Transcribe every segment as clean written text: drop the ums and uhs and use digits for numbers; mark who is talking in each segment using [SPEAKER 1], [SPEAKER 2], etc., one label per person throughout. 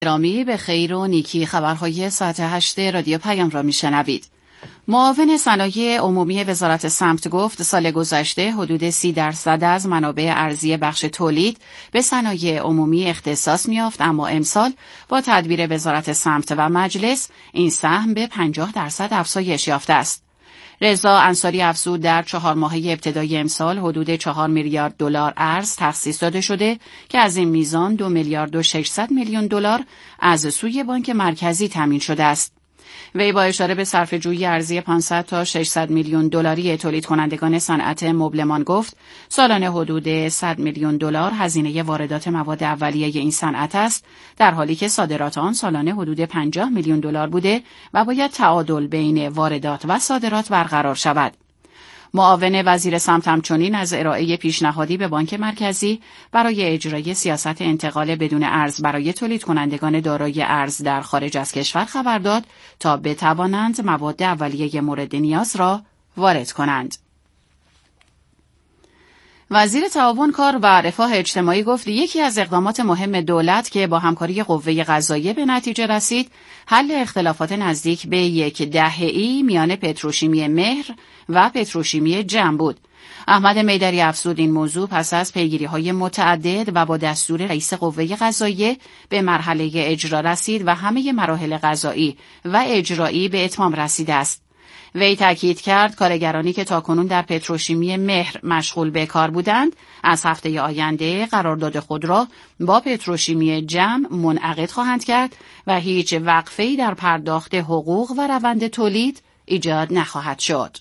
[SPEAKER 1] رامی به خیر و نیکی، خبرهای ساعت 8 رادیو پیام را میشنوید. معاون صنایع عمومی وزارت سمت گفت سال گذشته حدود 30% از منابع ارزی بخش تولید به صنایع عمومی اختصاص می‌یافت، اما امسال با تدبیر وزارت سمت و مجلس این سهم به 50% افزایش یافته است. رضا انصاری افزود در 4 ماهه ابتدایی امسال حدود 4 میلیارد دلار ارز تخصیص داده شده که از این میزان 2 میلیارد و 600 میلیون دلار از سوی بانک مرکزی تامین شده است. وی با اشاره به صرفه‌جویی ارزی 500 تا 600 میلیون دلاری تولید کنندگان صنعت مبلمان گفت سالانه حدود 100 میلیون دلار هزینه واردات مواد اولیه این صنعت است، در حالی که صادرات آن سالانه حدود 50 میلیون دلار بوده و باید تعادل بین واردات و صادرات برقرار شود. معاون وزیر سمت همچنین از ارائه پیشنهادی به بانک مرکزی برای اجرای سیاست انتقال بدون ارز برای تولید کنندگان دارای ارز در خارج از کشور خبر داد تا بتوانند مواد اولیه مورد نیاز را وارد کنند. وزیر تعاون کار و رفاه اجتماعی گفت یکی از اقدامات مهم دولت که با همکاری قوه قضاییه به نتیجه رسید حل اختلافات نزدیک به 10 دهه‌ای میان پتروشیمی مهر و پتروشیمی جم بود. احمد میدری افزود این موضوع پس از پیگیری‌های متعدد و با دستور رئیس قوه قضاییه به مرحله اجرا رسید و همه مراحل قضایی و اجرایی به اتمام رسیده است. وی تاکید کرد کارگرانی که تاکنون در پتروشیمی مهر مشغول به کار بودند از هفته آینده قرارداد خود را با پتروشیمی جم منعقد خواهند کرد و هیچ وقفه‌ای در پرداخت حقوق و روند تولید ایجاد نخواهد شد.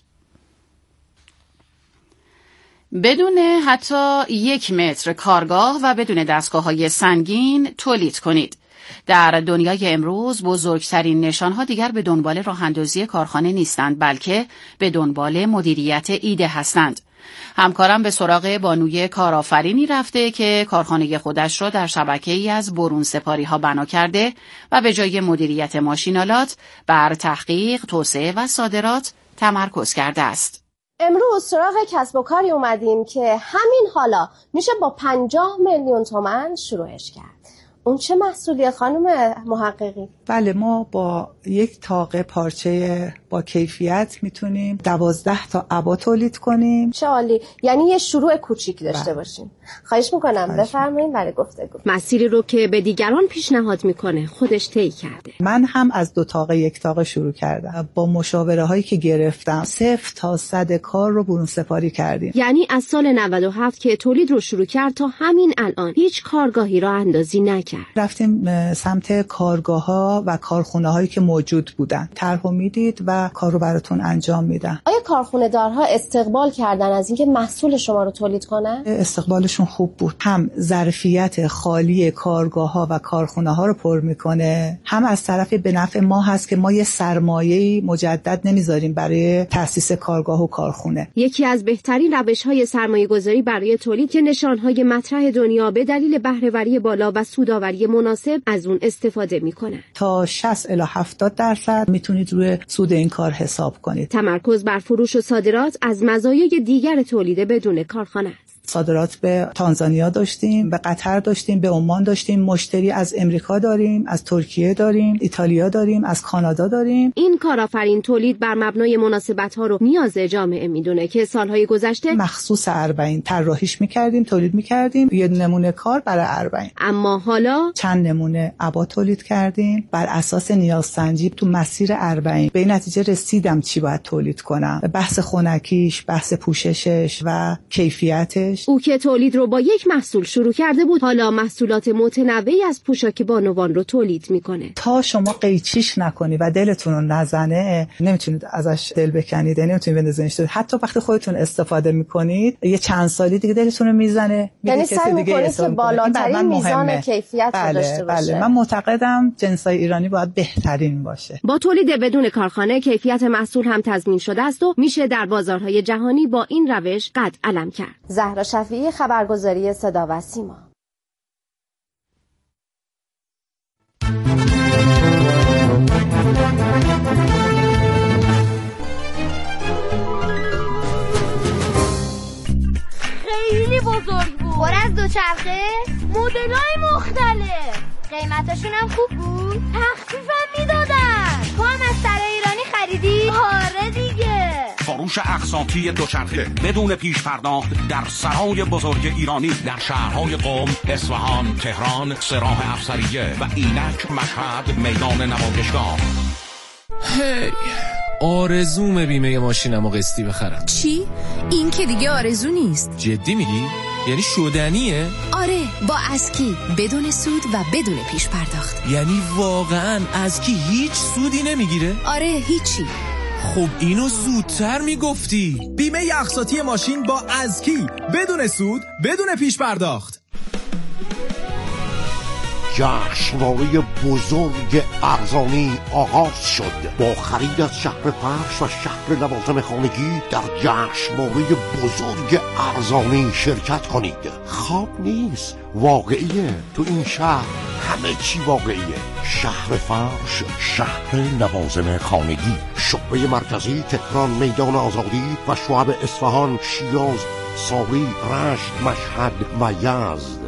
[SPEAKER 1] بدون حتی 1 متر کارگاه و بدون دستگاه‌های سنگین تولید کنید. در دنیای امروز بزرگترین نشانها دیگر به دنبال راه‌اندازی کارخانه نیستند، بلکه به دنبال مدیریت ایده هستند. همکارم به سراغ بانوی کارآفرینی رفته که کارخانه خودش را در شبکه‌ای از برون سپاری‌ها بنا کرده و به جای مدیریت ماشین‌آلات بر تحقیق، توسعه و صادرات تمرکز کرده است.
[SPEAKER 2] امروز سراغ کسب و کاری اومدیم که همین حالا میشه با 50 میلیون تومان شروعش کرد. اون چه محصولیه خانم محققی؟
[SPEAKER 3] بله، ما با یک تاقه پارچه با کیفیت میتونیم 12 تا عبا تولید کنیم.
[SPEAKER 2] چه عالی، یعنی یه شروع کوچیک داشته باشیم. خواهش میکنم بفرمایید برای گفتگو.
[SPEAKER 4] مسیری رو که به دیگران پیشنهاد میکنه خودش طی کرده.
[SPEAKER 3] من هم از 2 تاقه 1 تاقه شروع کردم. با مشاوره هایی که گرفتم 0 تا 100 کار رو برون سپاری کردیم.
[SPEAKER 4] یعنی از سال 97 که تولید رو شروع کرد تا همین الان هیچ کارگاهی را اندازی نکرد.
[SPEAKER 3] رفتیم سمت کارگاه‌ها و کارخونه‌هایی که موجود بودن. طرحو میدید و کار رو براتون انجام میدن.
[SPEAKER 2] آیا کارخونه دارها استقبال کردن از اینکه محصول شما رو تولید کنن؟
[SPEAKER 3] استقبالشون خوب بود. هم ظرفیت خالی کارگاه‌ها و کارخونه‌ها رو پر میکنه، هم از طرف به نفع ما هست که ما یه سرمایه‌ای مجدد نمیذاریم برای تأسیس کارگاه و کارخونه.
[SPEAKER 4] یکی از بهترین روش‌های سرمایه‌گذاری برای تولید که نشانهای مطرح دنیا به دلیل بهره‌وری بالا و سودآوری مناسب از اون استفاده میکنن.
[SPEAKER 3] تا 60 الی 70% میتونید روی سود این کار حساب کنید.
[SPEAKER 4] تمرکز بر فروش و صادرات از مزایای دیگر تولید بدون کارخانه است.
[SPEAKER 3] صادرات به تانزانیا داشتیم، به قطر داشتیم، به عمان داشتیم، مشتری از امریکا داریم، از ترکیه داریم، ایتالیا داریم، از کانادا داریم.
[SPEAKER 4] این کارآفرین تولید بر مبنای مناسبت‌ها رو نیاز جامعه میدونه که سالهای گذشته
[SPEAKER 3] مخصوص اربعین طراحیش می‌کردیم، تولید می‌کردیم، یه نمونه کار برای اربعین.
[SPEAKER 4] اما حالا
[SPEAKER 3] چند نمونه عبا تولید کردیم بر اساس نیازسنجی تو مسیر اربعین. به این نتیجه رسیدم چی باید تولید کنم. بحث خنکیش، بحث پوششش و کیفیتش.
[SPEAKER 4] او که تولید رو با یک محصول شروع کرده بود، حالا محصولات متنوعی از پوشاک بانوان رو تولید میکنه.
[SPEAKER 3] تا شما قیچیش نکنی و دلتون رو نزنه نمیتونید ازش دل بکنید، نمیتونید بندازینش. حتی وقتی خودتون استفاده میکنید یه چند سالی دیگه دلتون رو میزنه،
[SPEAKER 2] یعنی سعی میکنید که بالاترین میزان کیفیت رو داشته باشه.
[SPEAKER 3] بله، من معتقدم جنسای ایرانی باید بهترین باشه.
[SPEAKER 4] با تولید بدون کارخانه کیفیت محصول هم تضمین شده است و میشه در بازارهای جهانی با این روش قد علم کرد.
[SPEAKER 2] زهرا شفیعی، خبرگزاری صدا و سیما.
[SPEAKER 5] خیلی بزرگ بود، پر از دوچرخه، مدل‌های مختلف. قیمتاشون هم خوب بود؟ تخفیفم میدادن. تو هم از سرای ایرانی خریدی؟ آره دیگه.
[SPEAKER 6] فروش اقساطی دوچرخه بدون پیش پرداخت در سرای بزرگ ایرانی در شهرهای قم، اصفهان، تهران، سراح افسریه و اینک، مشهد، میدان نمایشگاه.
[SPEAKER 7] هی آرزوم بیمه ماشینمو قسطی بخرم.
[SPEAKER 8] چی؟ این که دیگه آرزو نیست.
[SPEAKER 7] جدی میگی؟ یعنی شدنیه؟
[SPEAKER 8] آره، با اسکی بدون سود و بدون پیش پرداخت.
[SPEAKER 7] یعنی واقعا اسکی هیچ سودی نمیگیره؟
[SPEAKER 8] آره، هیچی.
[SPEAKER 7] خب اینو زودتر میگفتی.
[SPEAKER 9] بیمه اقساطی ماشین با اسکی بدون سود بدون پیش پرداخت.
[SPEAKER 10] جشنواره بزرگ ارزانی آغاز شد. با خرید از شهر فرش و شهر لوازم خانگی در جشنواره بزرگ ارزانی شرکت کنید. خواب نیست، واقعیه. تو این شهر همه چی واقعیه. شهر فرش، شهر لوازم خانگی، شعبه مرکزی تهران، میدان آزادی و شعب اصفهان، شیراز، ساری، رشت، مشهد و یزد.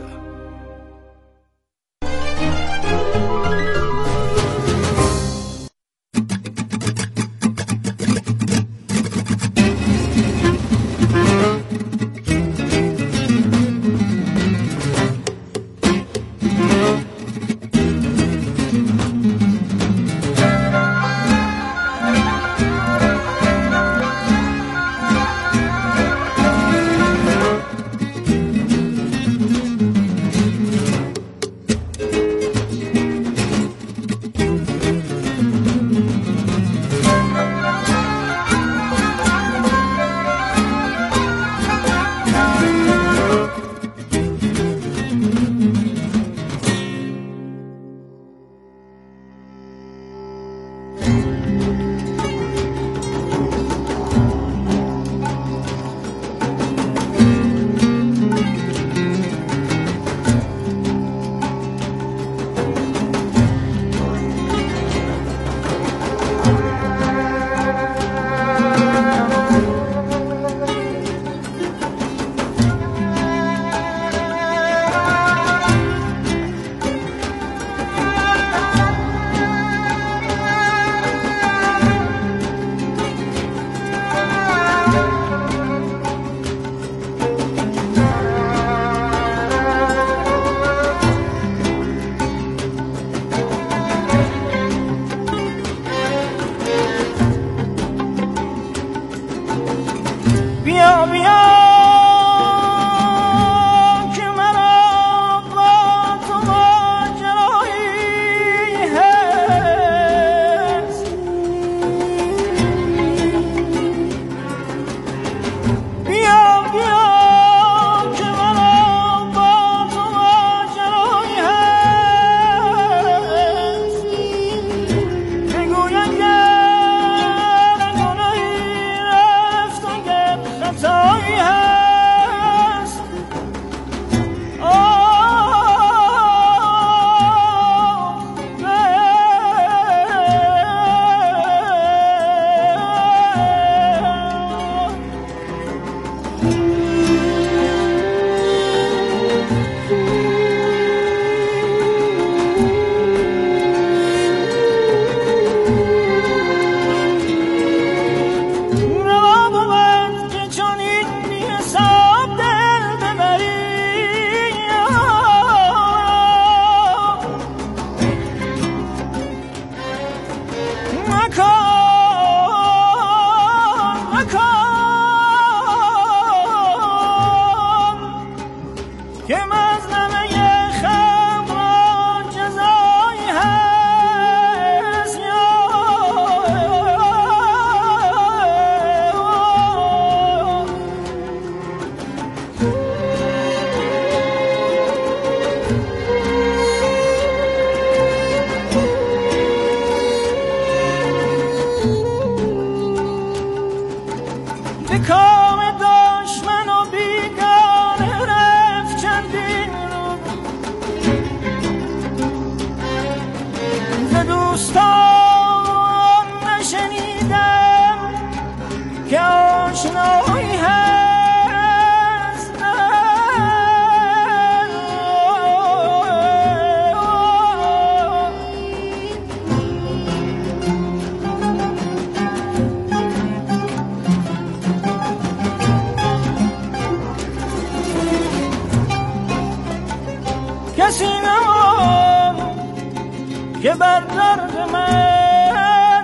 [SPEAKER 11] که بر درد من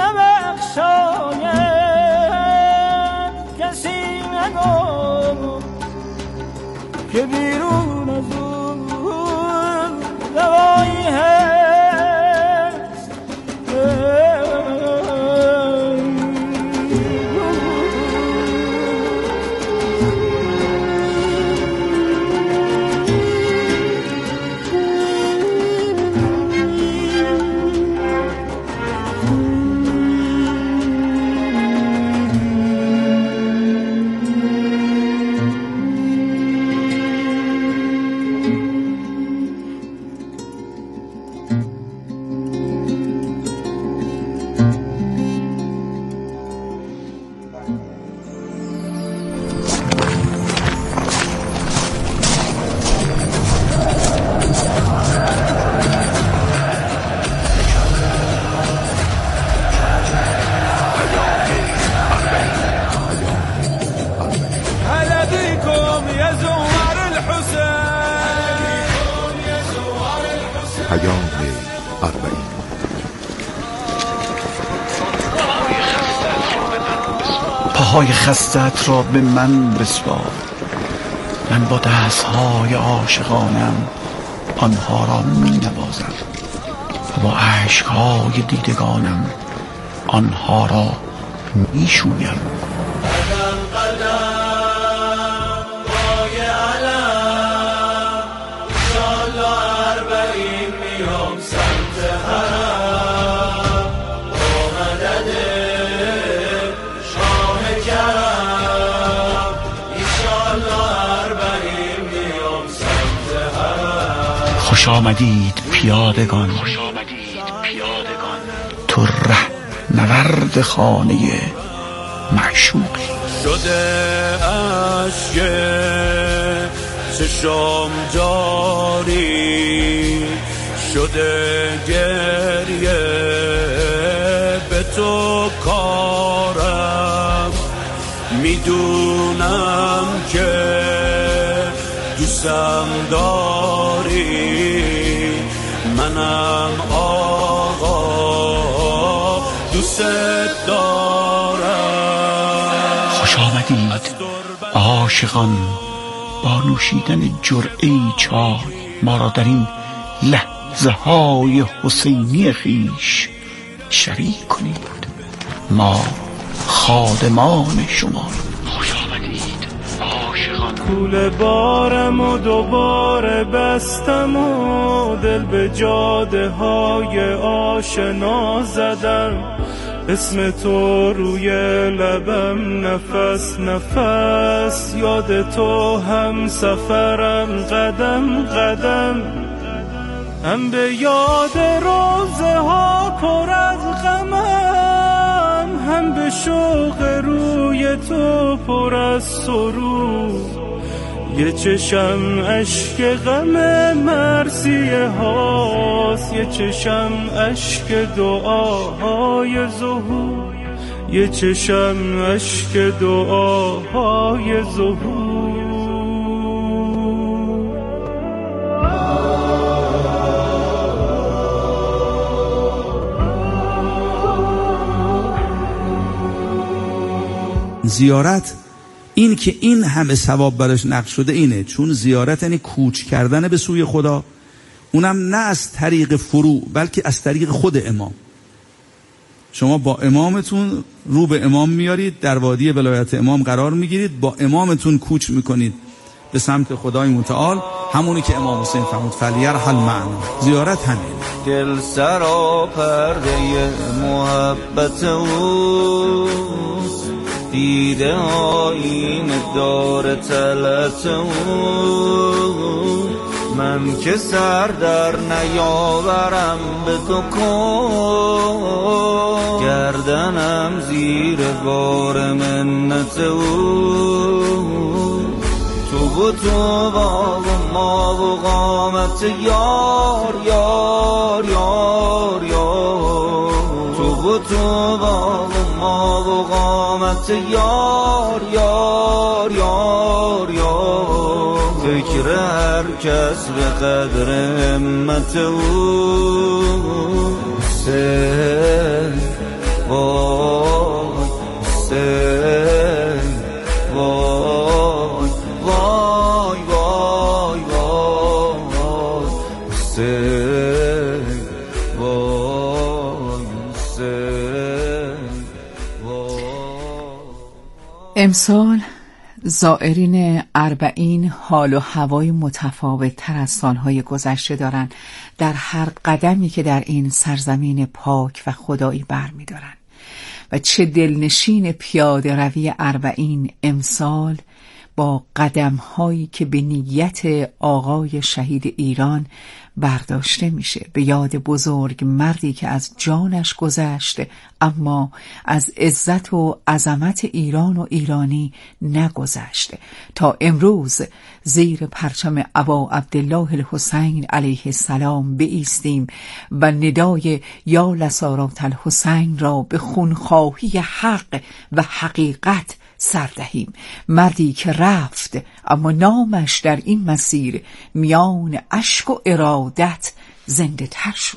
[SPEAKER 11] نبخشاید کسی نگو که بیرون از اون دوایی هست.
[SPEAKER 12] پاهای خستت را به من بسپار، من با دستهای عاشقانم آنها را می نوازم و با اشکهای دیدگانم آنها را می شویم. خوش آمدید پیادگان، تو ره نورد خانه معشوقی.
[SPEAKER 13] شده اشک چشم جاری، شده گریه به تو کارم، میدونم که دوستم داری، منم آقا دوست دارم.
[SPEAKER 12] خوش آمدید عاشقان، با نوشیدن جرعه‌ای چای ما را در این لحظه های حسینی خیش شریک کنید. ما خادمان شما. خوش آمدید عاشقان.
[SPEAKER 11] کول بارم و دوباره بستم و دل به جاده های آشنا زدم، اسم تو روی لبم نفس نفس، یاد تو هم سفرم قدم قدم، هم به یاد روزه ها پر از غمم، هم به شوق روی تو پر از سرود. یه چشم اشک غم مرثیه هاست، یه چشم اشک دعاهای ظهور، یه چشم اشک دعاهای ظهور.
[SPEAKER 14] زیارت این که این همه ثواب براش نقش شده اینه، چون زیارت یعنی کوچ کردن به سوی خدا، اونم نه از طریق فروع بلکه از طریق خود امام. شما با امامتون رو به امام میارید، در وادی ولایت امام قرار میگیرید، با امامتون کوچ میکنید به سمت خدای متعال، همونی که امام حسین فرمود فلیرحل معنا. زیارت همین.
[SPEAKER 11] دل سرا پرده محبت او، دیده آیین دار طلعت او، من که سر در نیاورم به تو کن، گردنم زیر بار منت او، تو و تو با ما و قامت یار یار یار یار، تو و تو با ما و قامت یار یار یار یار، فکر هر کس به قدر همت او،
[SPEAKER 15] امسال زائرین اربعین حال و هوای متفاوت تر از سالهای گذشته دارن در هر قدمی که در این سرزمین پاک و خدایی برمی دارن و چه دلنشین پیاده روی اربعین امسال با قدم‌هایی که به نیت آقای شهید ایران برداشته میشه، به یاد بزرگ مردی که از جانش گذشت اما از عزت و عظمت ایران و ایرانی نگذشت تا امروز زیر پرچم ابا عبدالله الحسین علیه السلام بایستیم و ندای یا لسارات الحسین را به خونخواهی حق و حقیقت سر دهیم. مردی که رفت اما نامش در این مسیر میان اشک و ارادت زنده تر شد.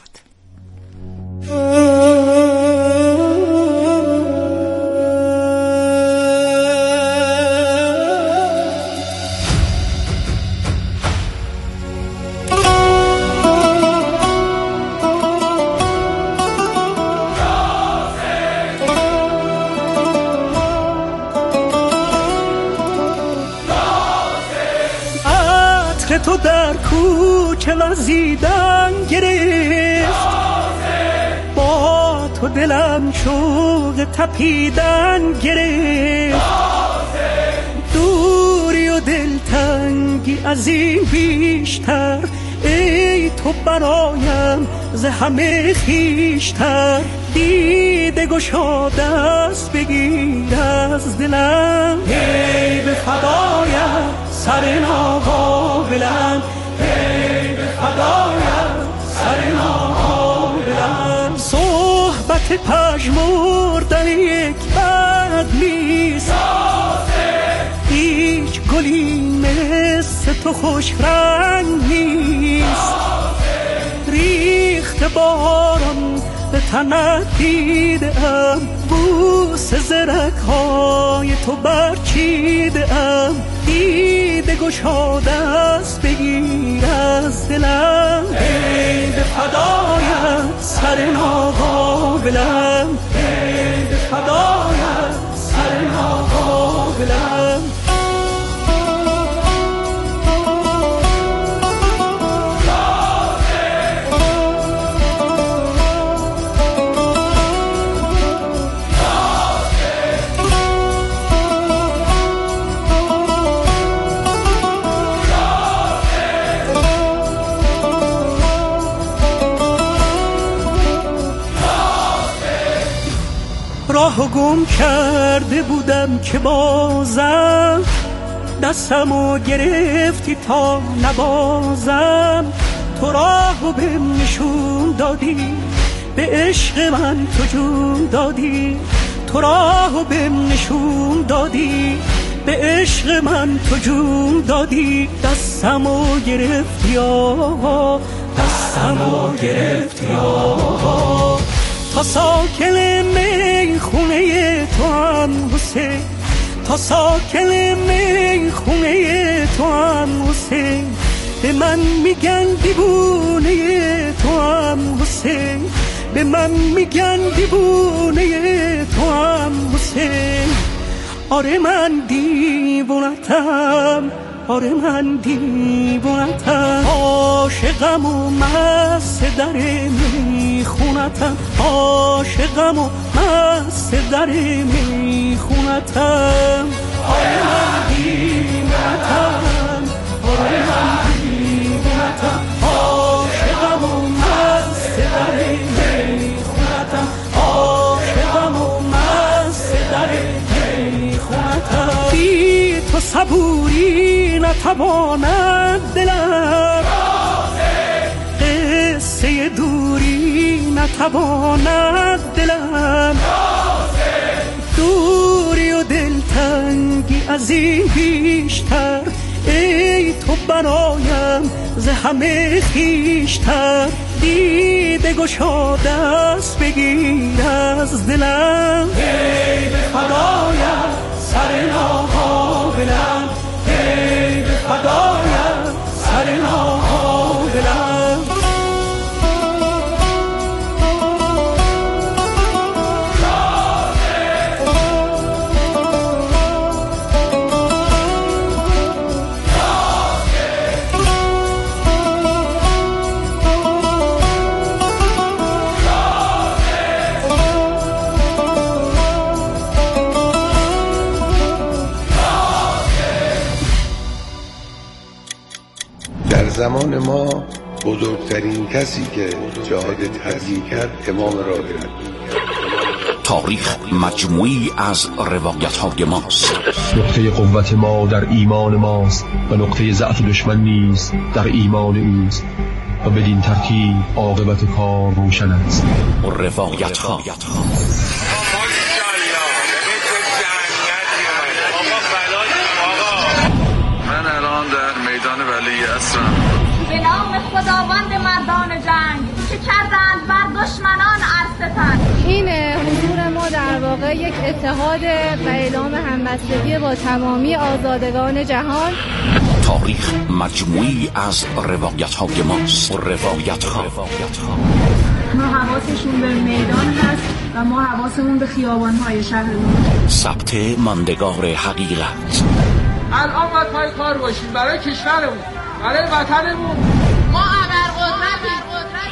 [SPEAKER 16] تو در کوچه وزیدن گرفت، با تو دلم شوق تپیدن گرفت، دوری و دلتنگی از این بیشتر، ای تو برایم ز همه خویشتر، دیده گشاده است بگیر از دلم، ای به فدایم سر ناقابلم، ای به فدایم سر ناقابلم. صحبت پژمردن یک بد نیست، هیچ گلی مثل تو خوش رنگ نیست، ریخت باران به تنت دیدم، بوس زرک‌های تو برچیدم، دیده گشاده است بگیر از دلم، ای به فدایم سر ناقابلم، ای به فدایم سر ناقابلم. راهو گم کرده بودم که بازم دستمو گرفتی تا نبازم، تو راهو بهم نشون دادی به عشق من تو جون دادی، تو راهو بهم نشون دادی به عشق من تو جون دادی، دستمو گرفتی آقا، دستمو گرفتی آقا، تا ساکن میخونه تو هم حسین، تا ساکن میخونه تو هم حسین، به من میگن دیوونه تو هم حسین، به من میگن دیوونه تو هم حسین. آره من دیوونتم، آره من دیوونتم، عاشقم و مست در میخونتم، عاشقم و مست در میخونتم. آره من دیوونتم، آره من دیوونتم، عاشقم و مست در میخونتم، عاشقم و مست در میخونتم. بی تو صبوری نتواند دلم، قصه دوری نتواند دلم، دوری و دلتنگی از این بیشتر، ای تو برایم ز همه خویشتر، دیده گشاده است بگیر از دلم، ای به فدایم سر ناقابلم، ای به فدایم سر ناقابلم.
[SPEAKER 17] زمان ما بزرگترین کسی که جهاد تبلیغ کرد امام راهب.
[SPEAKER 6] تاریخ مجموعی از روایت‌های ماست.
[SPEAKER 18] نقطه قوت ما در ایمان ماست و نقطه ضعف دشمن نیز در ایمان اوست و بدین ترتیب عاقبت کار روشن است.
[SPEAKER 6] روایت‌ها
[SPEAKER 19] من الان در میدان ولی هستم.
[SPEAKER 5] به نام خداوند مردان جنگ که کردند بر دشمنان ارستن.
[SPEAKER 20] این حضور ما در واقع یک اتحاد و اعلام همبستگی با تمامی آزادگان جهان.
[SPEAKER 6] تاریخ مجموعی از روایت‌های ماست. روایت‌ها
[SPEAKER 20] ما حواسشون به میدان هست و ما حواسمون به خیابان‌های شهرمون.
[SPEAKER 6] ثبت ماندگار حقیقت.
[SPEAKER 21] الان باید پای کار باشیم برای کشورمون، برای وطنمون.
[SPEAKER 5] ما ابرقدرتیم.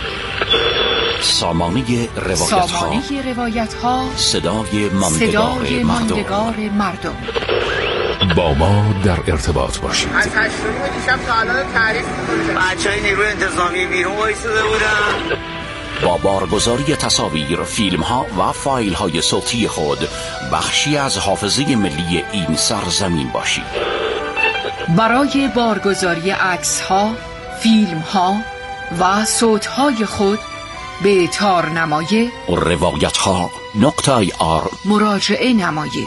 [SPEAKER 6] سامانه روایت‌ها، صدای ماندگار مردم.
[SPEAKER 19] با ما در ارتباط باشید.
[SPEAKER 21] از 8 دیشب تا الان تعریف می‌کنیم.
[SPEAKER 11] بچه‌های نیروی انتظامی بیرون وایساده بودن.
[SPEAKER 6] با بارگذاری تصاویر، فیلم‌ها و فایل‌های صوتی خود بخشی از حافظه ملی این سرزمین باشید.
[SPEAKER 15] برای بارگذاری عکس‌ها، فیلم‌ها و صوت‌های خود به تارنمای
[SPEAKER 6] روایت‌ها.ir
[SPEAKER 15] مراجعه نمایید.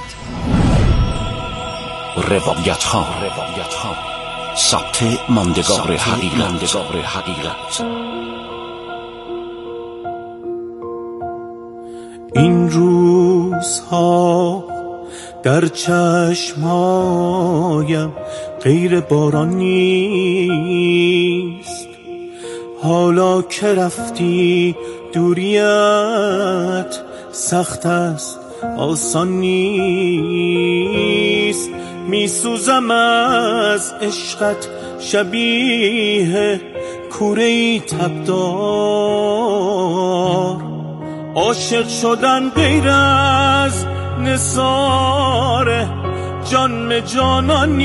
[SPEAKER 6] روایت‌ها، ثبت ماندگار حقیقت.
[SPEAKER 16] این روزها در چشمایم غیر باران نیست، حالا که رفتی دوریت سخت است آسان نیست. میسوزم از عشقت شبیه کوره‌ای تبدار، عاشق شدن غیر از نثار جان به جانان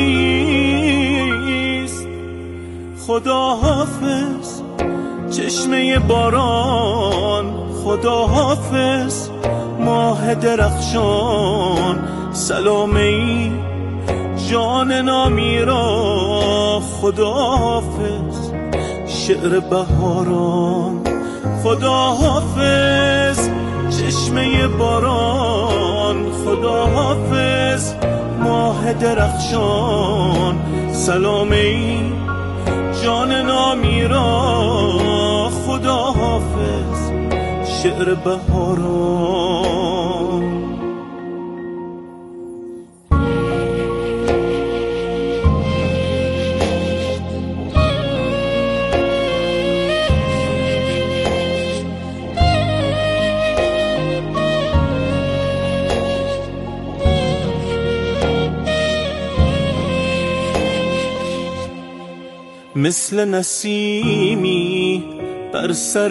[SPEAKER 16] نیست. خدا حافظ چشمه باران، خدا حافظ ماه درخشان، سلامه جان نامی را. خدا حافظ شعر بهاران، خدا حافظ چشمه باران، خدا حافظ ماه درخشان، سلامه جان نامی را. خدا حافظ شعر بهاران. مثل نسیمی بر سر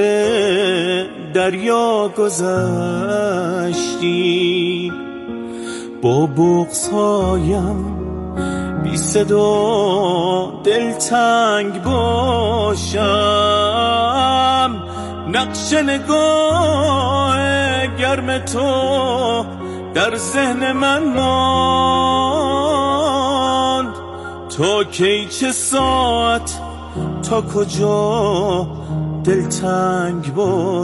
[SPEAKER 16] دریا گذشتی، با بغض‌هایم بی صدا دلتنگ باشم. نقش نگاه گرم تو در ذهن من ماند، تا کی چه ساعت تا کجا دلتنگ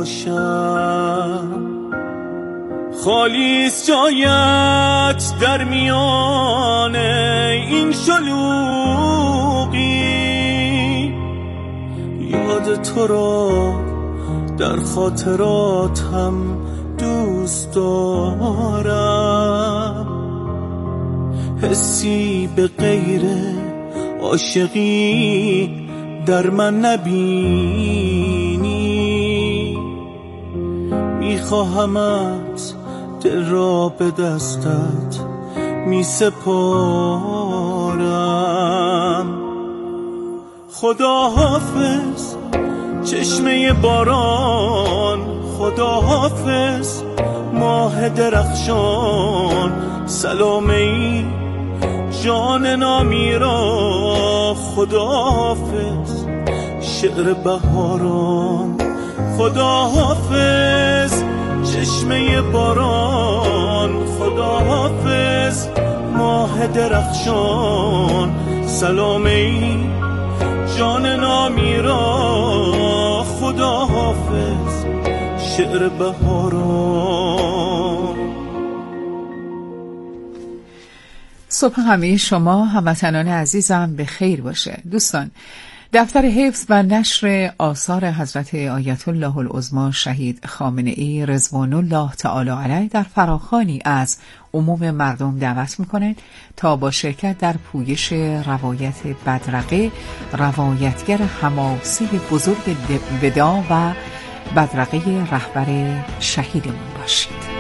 [SPEAKER 16] باشم. خالیست جایت در میان این شلوغی، یاد تو را در خاطراتم دوست دارم. حسی به غیر عاشقی در من نبینی، میخواهمت دل را به دستت میسپارم. خدا حافظ چشمه باران، خدا حافظ ماه درخشان، سلامه
[SPEAKER 11] جان نامی را خداحافظ، شعر بهاران خداحافظ، چشمه باران خداحافظ، ماه درخشان سلامی، جان نامی را خداحافظ، شعر بهاران.
[SPEAKER 15] صبح همه شما هموطنان عزیزم به خیر باشه. دوستان، دفتر حفظ و نشر آثار حضرت آیت الله العظمی شهید خامنه‌ای رضوان الله تعالی علیه در فراخوانی از عموم مردم دعوت می‌کنند تا با شرکت در پویش روایت بدرقه، روایتگر حماسی بزرگ وداع و بدرقه رهبر شهیدمون باشید.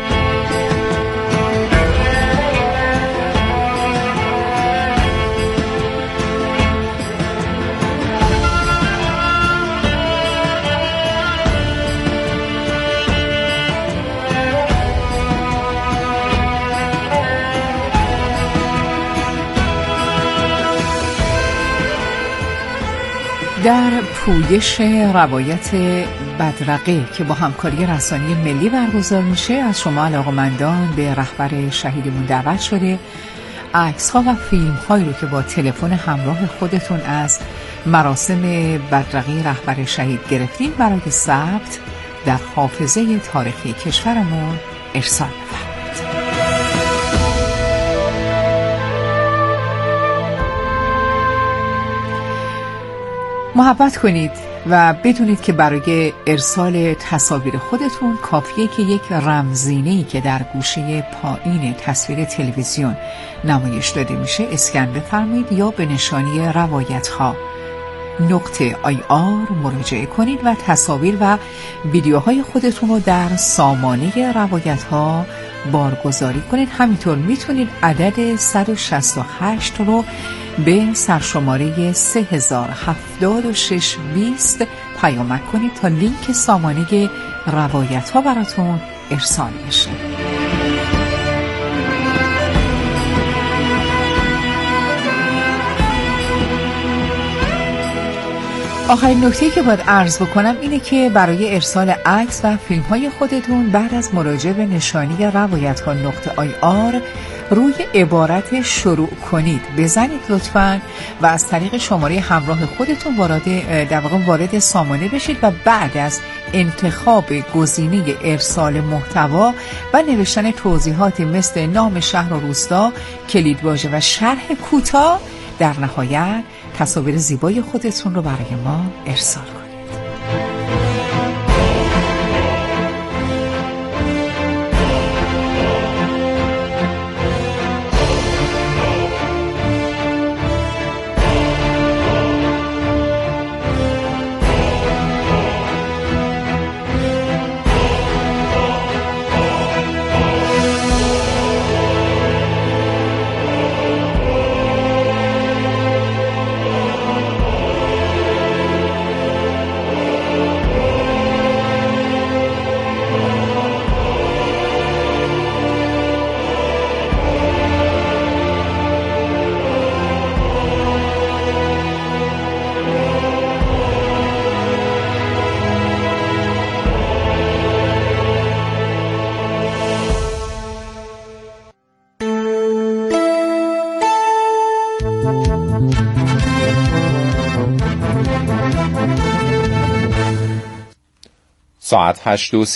[SPEAKER 15] در پویش روایت بدرقه که با همکاری رسانه ملی برگزار میشه، از شما علاقه‌مندان به رهبر شهیدمون دعوت شده عکس‌ها و فیلم‌هایی رو که با تلفن همراه خودتون از مراسم بدرقه رهبر شهید گرفتین برای ثبت در حافظه تاریخی کشورمون ارسال بفرمایید. محبت کنید و بدونید که برای ارسال تصاویر خودتون کافیه که یک رمزینه‌ای که در گوشه پایین تصویر تلویزیون نمایش داده میشه اسکن بفرمایید یا به نشانی روایت‌ها .ir مراجعه کنید و تصاویر و ویدیوهای خودتون رو در سامانه روایت‌ها بارگذاری کنید. همینطور میتونید عدد 168 رو به سرشماره 307620 پیامک کنید تا لینک سامانه روایت‌ها براتون ارسال بشه. آخرین نکته‌ای که باید عرض بکنم اینه که برای ارسال عکس و فیلم‌های خودتون بعد از مراجعه به نشانی روایت‌ها .ir روی عبارت شروع کنید بزنید لطفاً و از طریق شماره همراه خودتون وارد سامانه بشید و بعد از انتخاب گزینه ارسال محتوا و نوشتن توضیحاتی مثل نام شهر و روستا، کلیدواژه و شرح کوتاه، در نهایت تصاویر زیبای خودتون رو برای ما ارسال کنید.
[SPEAKER 1] ساعت 8:30